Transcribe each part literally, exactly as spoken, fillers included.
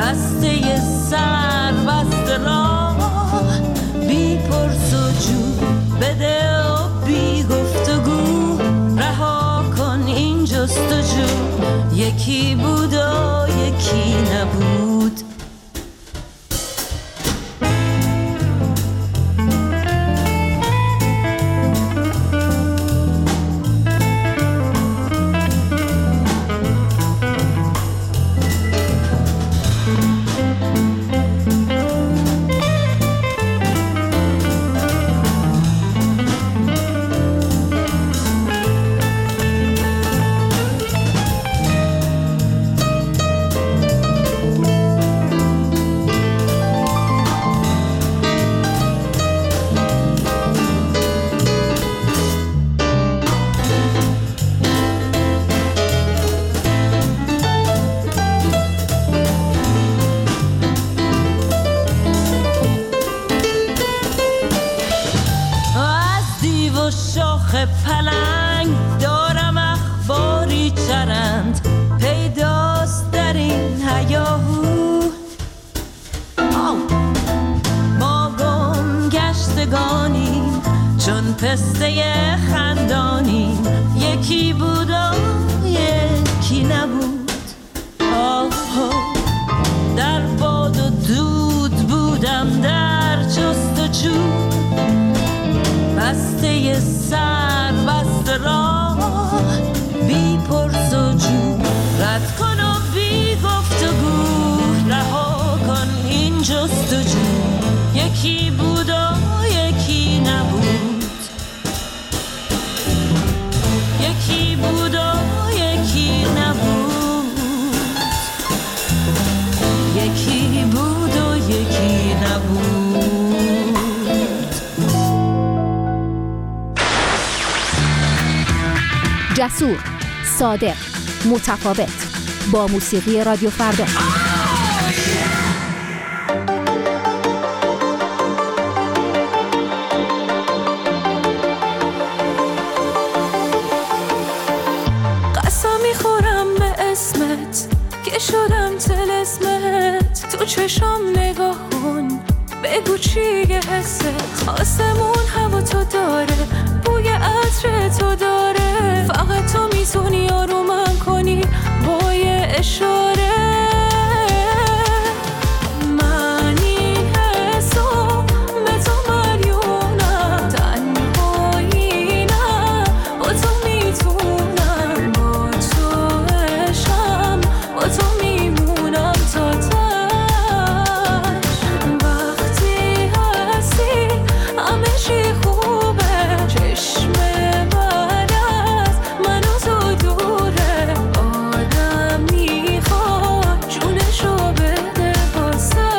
بسته سر بسته راه، بی پرس و جو بده و بی گفتگو رها کن این جستجو. یکی بود و یکی نبود. شاخ پلنگ دارم اخباری چرند، پیداست در این هیاهو. ما گم گشتگانیم چون پسته خندانیم، یکی بود و یکی نبود. آه در باد و دود بودم در جستجو، بسته سر بسته راه، بی پرس و جو رد کن و بی گفتگو رها کن این جستجو. یکی بود و یکی نبود، یکی بود و یکی نبود، یکی بود و یکی نبود. جسور، صادق، متفاوت، با موسیقی رادیو فردا. قسم میخورم به اسمت که شدم طلسمت، تو چشام نگاه کن بگو چیه حست. آسمون هوا تو داره، بوی عطر تو داره، فقط تو میتونی آرومم کنی با یه اشاره. من این حسو به تو مریونم، تنهایی نه با تو میتونم، با تو عشقم با تو میمونم تا تش. وقتی هستی همه چی خوبه، چشم بعد از من و تو دوره، آدم میخواد جونشو بده واسه.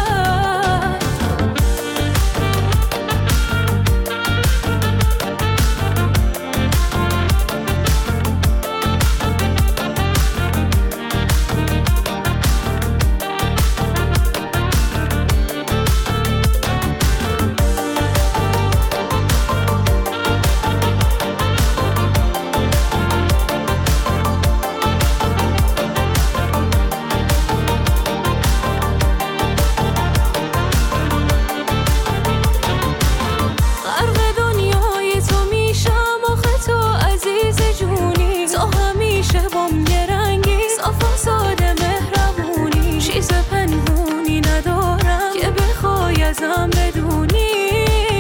غرق دنیای تو میشم آخه تو عزیز جونی، تو همیشه بام یه رنگی، صاف و ساده مهربونی، چیز پنهونی ندارم که بخوای ازم بدونی.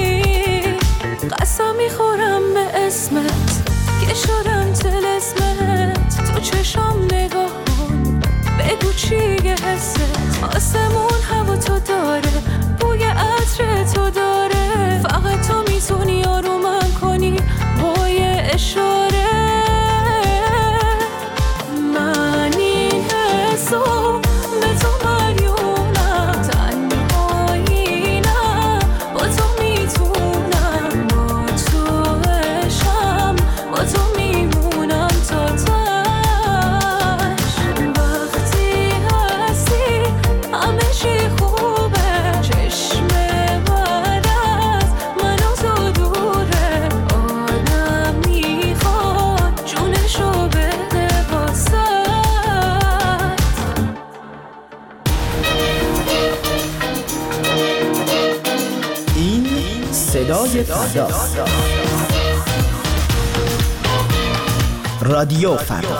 قسم میخورم به اسمت که شدم طلسمت، تو چشام نگاه کن بگو چیه حست. آسمون هوا تو داره، بوی عطر تو داره، فقط تو میتونی آرومم کنی با یه اشاره. من این حسو به تو مریونم، تنهایی نه با تو میتونم، با تو عشقم با تو میمونم تا تش. وقتی هستی همه چی خوبه، چشم بعد از من و تو دوره، آدم میخواد صدای فردا. رادیو فردا.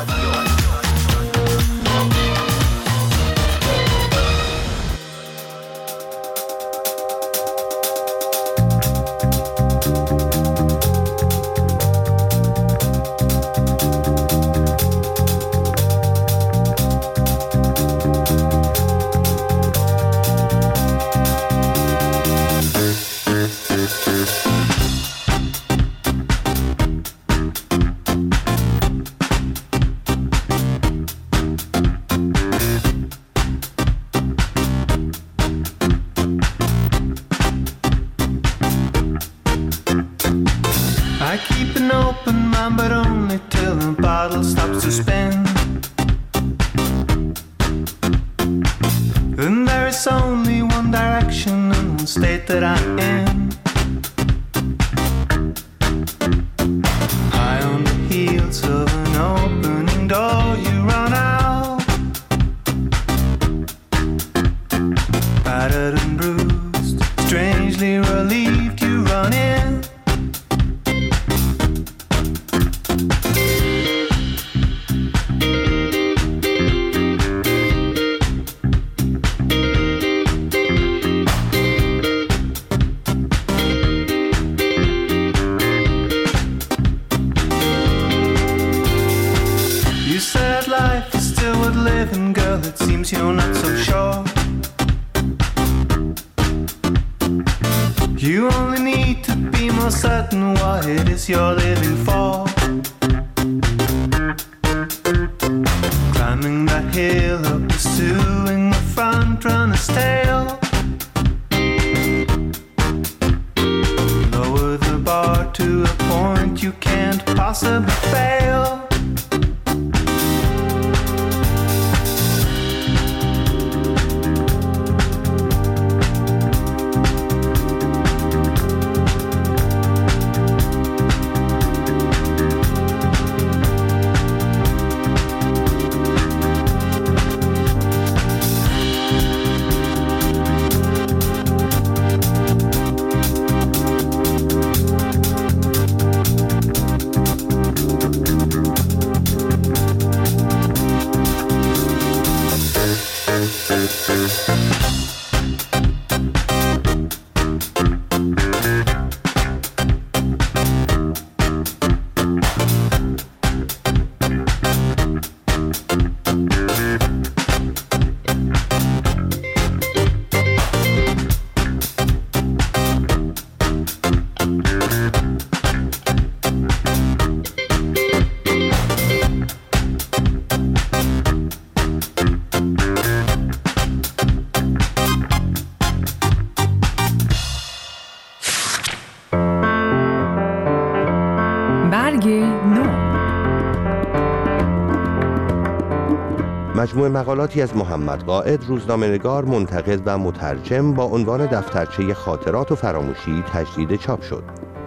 مجموعه مقالاتی از محمد قائد، روزنامه‌نگار، منتقد و مترجم با عنوان دفترچه خاطرات و فراموشی تجدید چاپ شد.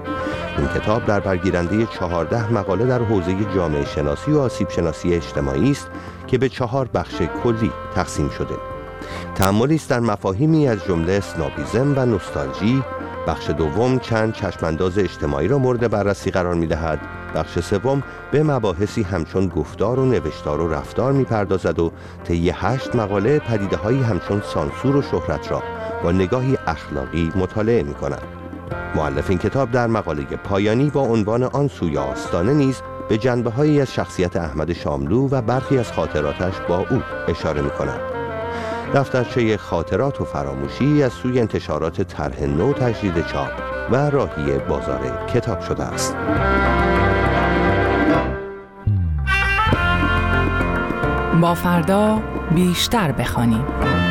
این کتاب در برگیرنده چهارده مقاله در حوزه جامعه شناسی و آسیب شناسی اجتماعی است که به چهار بخش کلی تقسیم شده. تأملی است در مفاهیمی از جمله اسنابیزم و نوستالژی. بخش دوم چند چشمانداز اجتماعی را مورد بررسی قرار می‌دهد. بخش سوم به مباحثی همچون گفتار و نوشتار و رفتار می‌پردازد و طی هشت مقاله پدیده‌هایی همچون سانسور و شهرت را با نگاهی اخلاقی مطالعه می‌کند. مؤلف این کتاب در مقاله پایانی با عنوان آن سوی آستانه نیز به جنبه‌هایی از شخصیت احمد شاملو و برخی از خاطراتش با او اشاره می‌کند. دفترچه خاطرات و فراموشی از سوی انتشارات طرح نو تجدید چاپ و راهی بازار کتاب شده است. با فردا بیشتر بخوانیم.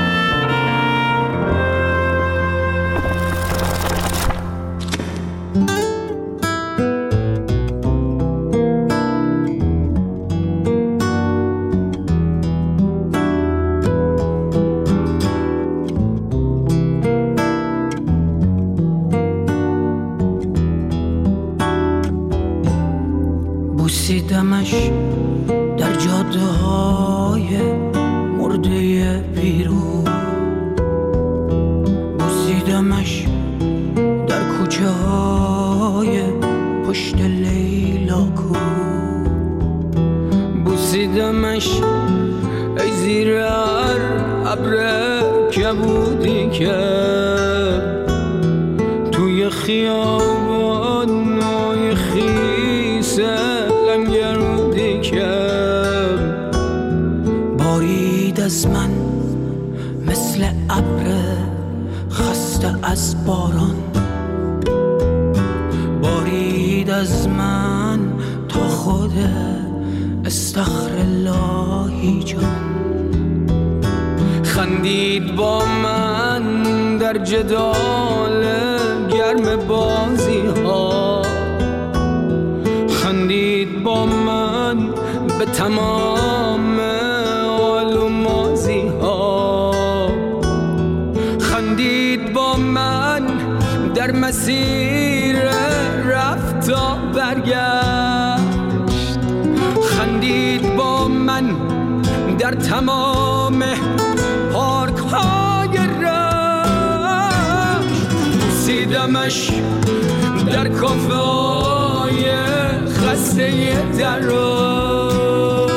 بوسیدمش در جاده های مرده پیرو، بوسیدمش در کوچه ها پشت لیلا کو بوسیدمش ای زیر هر ابر کبودی که توی خیابانای خیس لنگرودی که بارید از من مثل ابر خسته از باران بارید از من تا خود استغفراللهی جان خندید با من در جدال گرم بازی ها خندید با من به تمام حال و مازی ها خندید با من در مسیر رفت تا برگشت خندید با من در تمام پارک های رشت بوسیدمش در کافه های خسته درا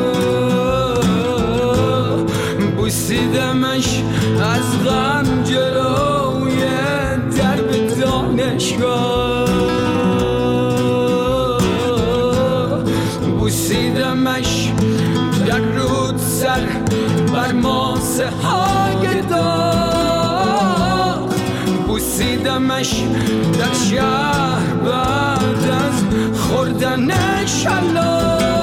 بوسیدمش از غم جلوی درب دانشگاه بوسیدمش در رود سر بر ماسه های داغ بوسیدمش در شهر بعد از خوردن شلاق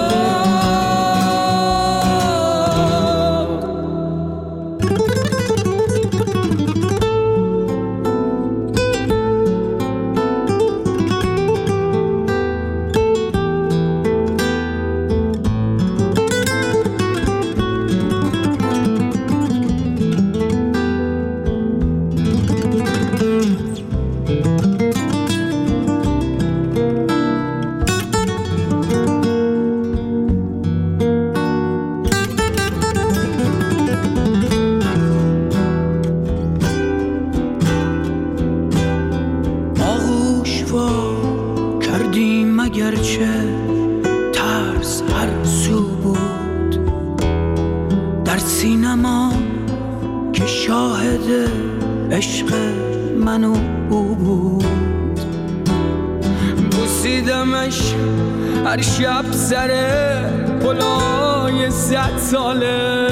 هر شب سر پلای صد ساله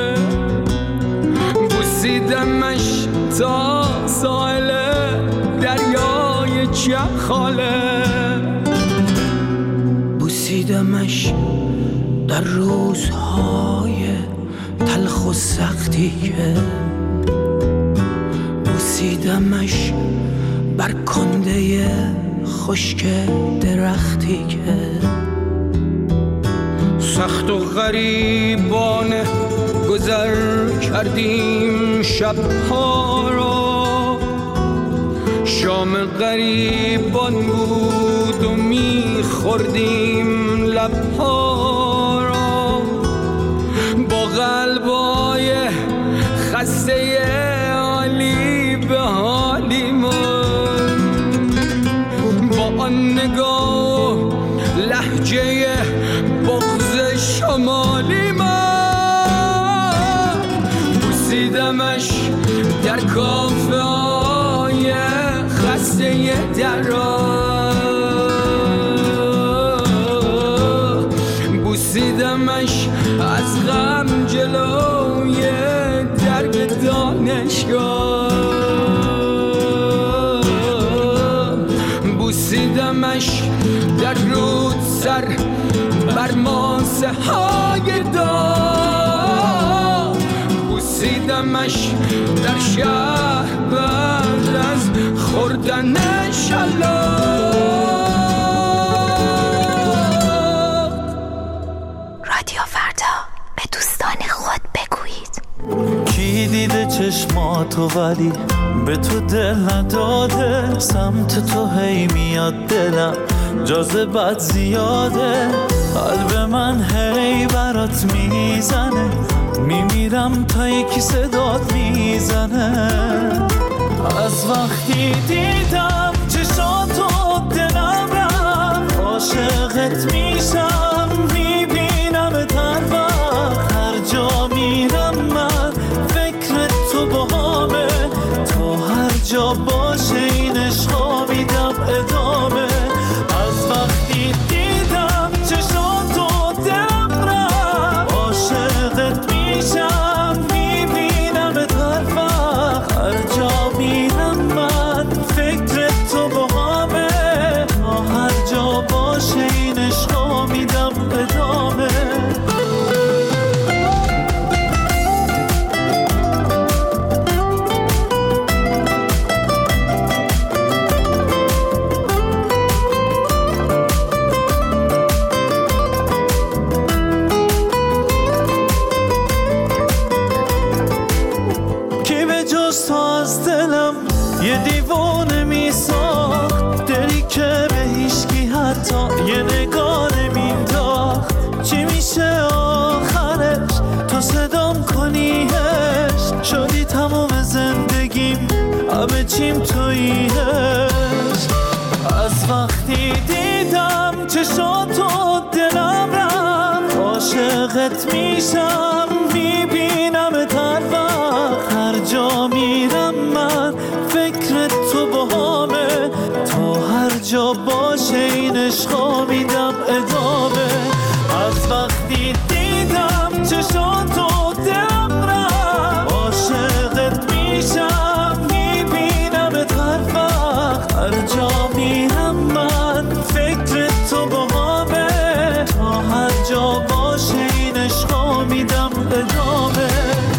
بوسیدمش تا ساحل دریای چخاله بوسیدمش در روزهای تلخ و سختی که بوسیدمش بر کنده خشک درختی که سخت و غریبانه گذر کردیم شبها را شام غریبان بود و میخوردیم لبها را با قلبای خسته حالی به حالی من با آن نگاه لهجه بغض شمالی من بوسیدمش در کافه های خسته درا بوسیدمش از غم جلوی درب دانشگاه بوسیدمش در رود سر بر ماسه های داغ بوسیدمش در شهر بعد از خوردن شلاق. رادیو فردا، به دوستان خود بگویید. کی دیده چشماتو ولی به تو دل نداده، سمت تو هی میاد دلم جاذبت زیاده، قلب من هی برات میزنه، میمیرم تا یکی صدات میزنه. از وقتی دیدم چشاتو دلم عاشقت میشم میبینم هر وقت هر جا میرم من فکر تو با همه تا هر جا باشه این عشقا میدم ادامه از وقتی دیدم چشاتو دلم رفت عاشقت میشم میبینم هر وقت هر جا میرم من فکر تو با همه تا هر جا باشه این عشقا میدم ادامه یه دیوانه میساخت دلی که به هیچکی حتی یه نگاه نمینداخت چی میشه آخرش تو صدام کنیش شدی تمام زندگیم همه چیم توییش از وقتی دیدم چشاتو دلم رفت عاشقت میشم میبینم هر وقت هر جا میرم من فکر تو با همه تا هر جا باشه این عشقا میدم ادامه از وقتی دیدم چشاتو دلم رفت عاشقت میشم میبینم هر وقت هر جا میرم من فکر تو با همه تا هر جا باشه این عشقا میدم ادامه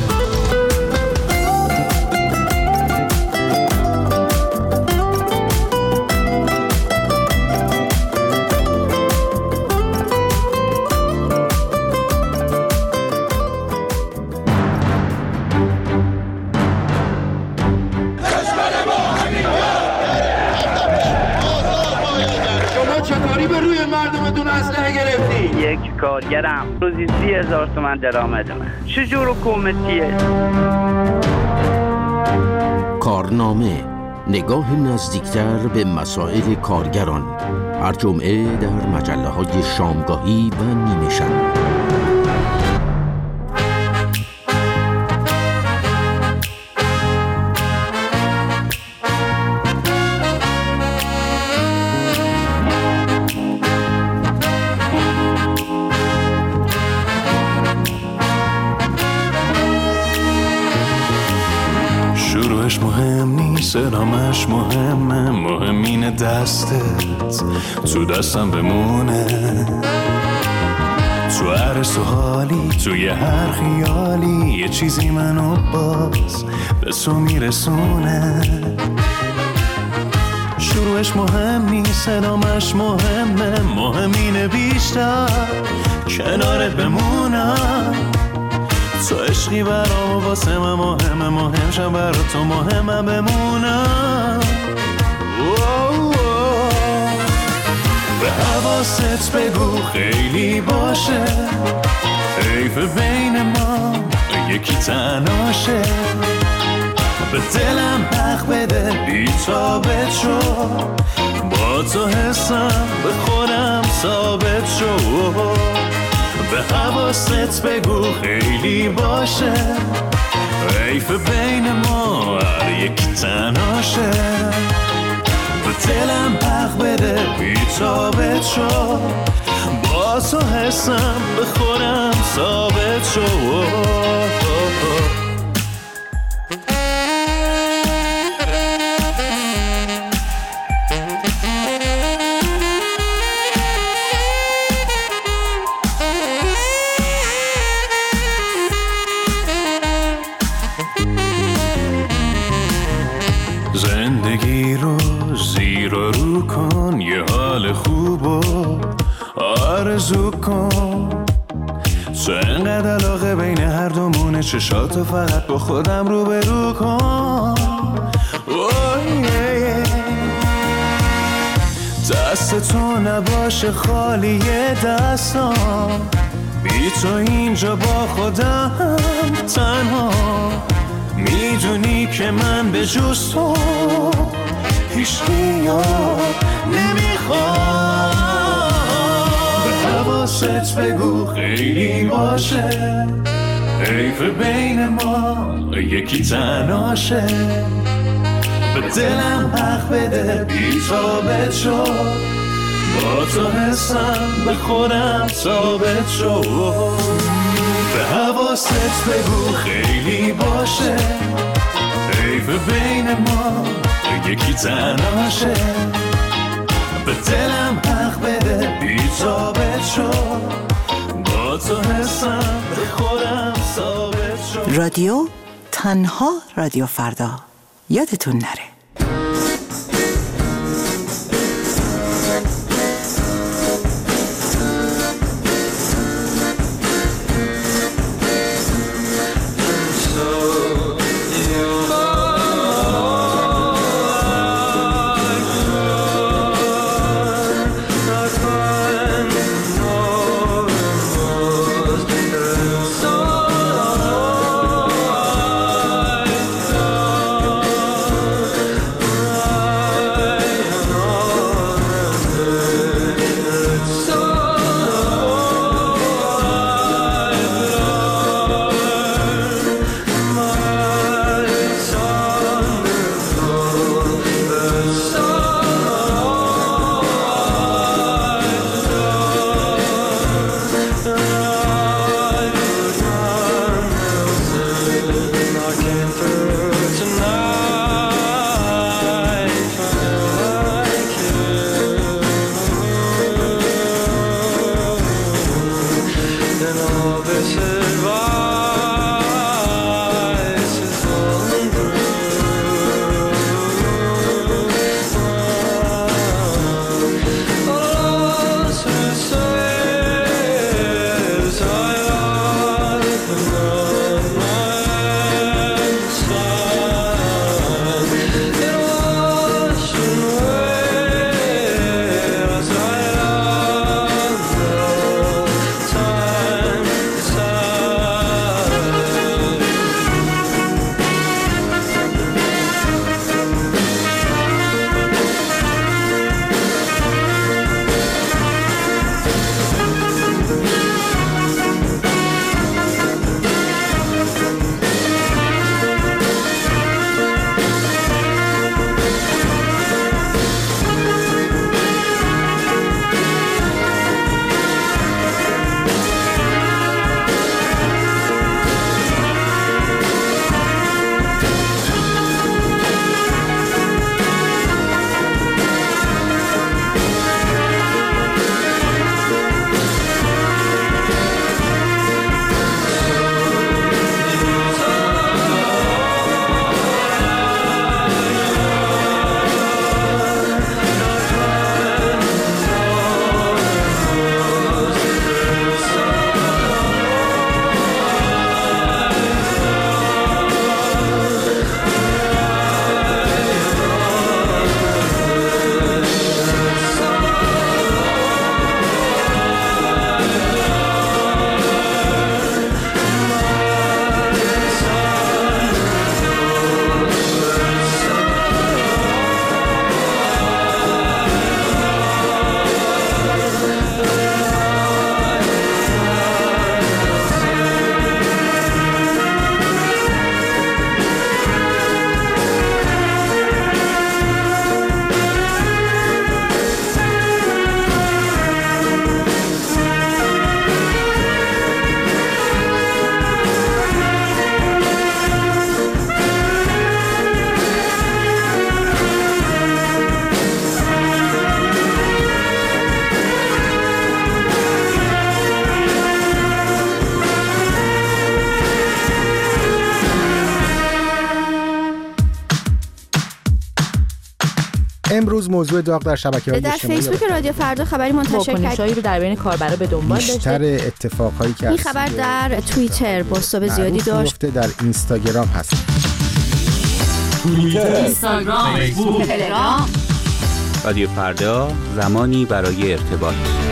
یک کارگرم روزی سی هزار تومن درآمدمه چجور حکومتیه؟ کارنامه نگاه نزدیکتر به مسائل کارگران هر جمعه در مجله های شامگاهی و نیمه شب. سرامش مهمه مهمین دستت تو دستم بمونه تو هر سوالی توی هر خیالی یه چیزی منو باز به تو میرسونه شروعش مهم نیست سرامش مهمه مهمین بیشتر کنارت بمونم تو عشقی برام واسه من مهمه مهم شم برا تو مهمه بمونم به حواست بگو خیلی باشه حیف بین ما یکی تناشه به دلم حق بده بی ثابت شو با تو حسم به خودم ثابت شو به حواست بگو خیلی باشه حیف بین ما هر یک تناشه به دلم حق بده بی ثابت شو با تو حسم به خودم ثابت شو زندگی رو زیر و رو کن یه حال خوب و آرزو کن تو انقدر علاقه بین هر دومونه چشاتو فقط با خودم رو به رو کن دست تو نباشه خالی دستام بی تو اینجا با خودم تنها میدونی که من به جز تو هیچ نیاد نمیخوام حواست بگو خیلی باشه، حیف بین ما یکی تناشه. به دلم حق بده بی ثابت شو، با تو حسم به خودم ثابت شو. به حواست بگو خیلی باشه، حیف بین ما یکی تناشه. به دلم حق بده بی ثابت شو، با تو حسم به خودم ثابت شو. رادیو تنها رادیو فردا، یادتون نره. امروز موضوع داغ در شبکه‌های اجتماعی در فیسبوک رادیو فردا خبری منتشر کرد. واکنش‌هایی رو در بین کاربرا به دنبال داشته. بیشتر اتفاقایی که این خبر در توییتر بازتاب زیادی داشت. در اینستاگرام هست. توییتر، اینستاگرام، فیسبوک، تلگرام. رادیو فردا، زمانی برای ارتباط.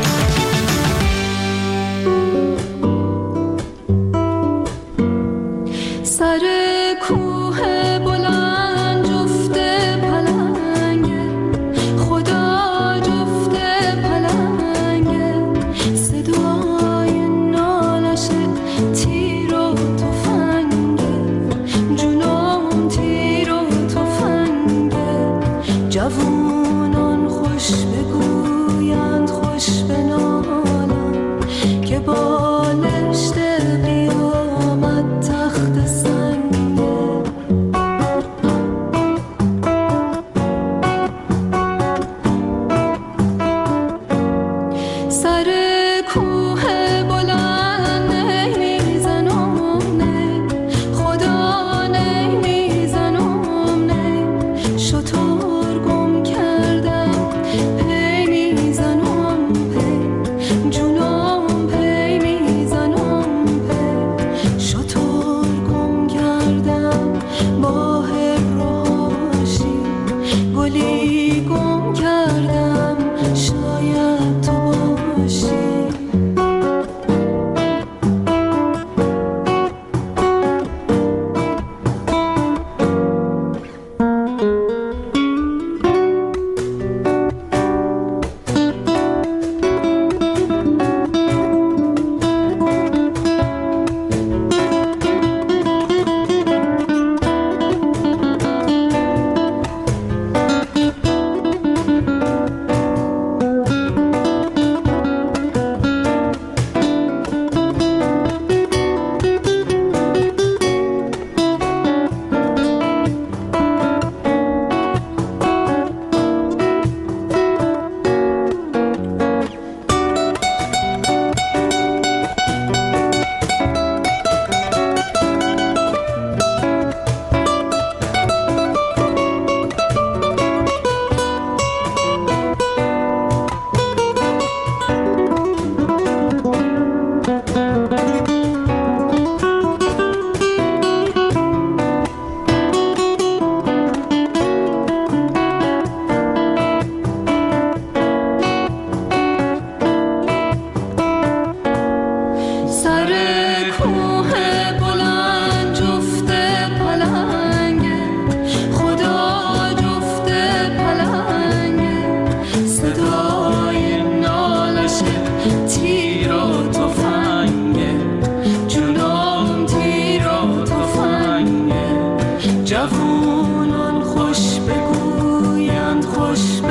سر کوه بلند جفت پلنگه، خدا جفت پلنگه، صدا جوونان خوش بگویند خوش بنالند که بالشت قیامت تخت سنگه. سر کوه بلند نمیزنم نه خدا نمیزنم نه شطور گم کردم پی میزنم پی جونم پی میزنم پی شطور گم کردم با هرهاشی گلی گم کردم شاید تو باشی. جوونان خوش بگویند خوش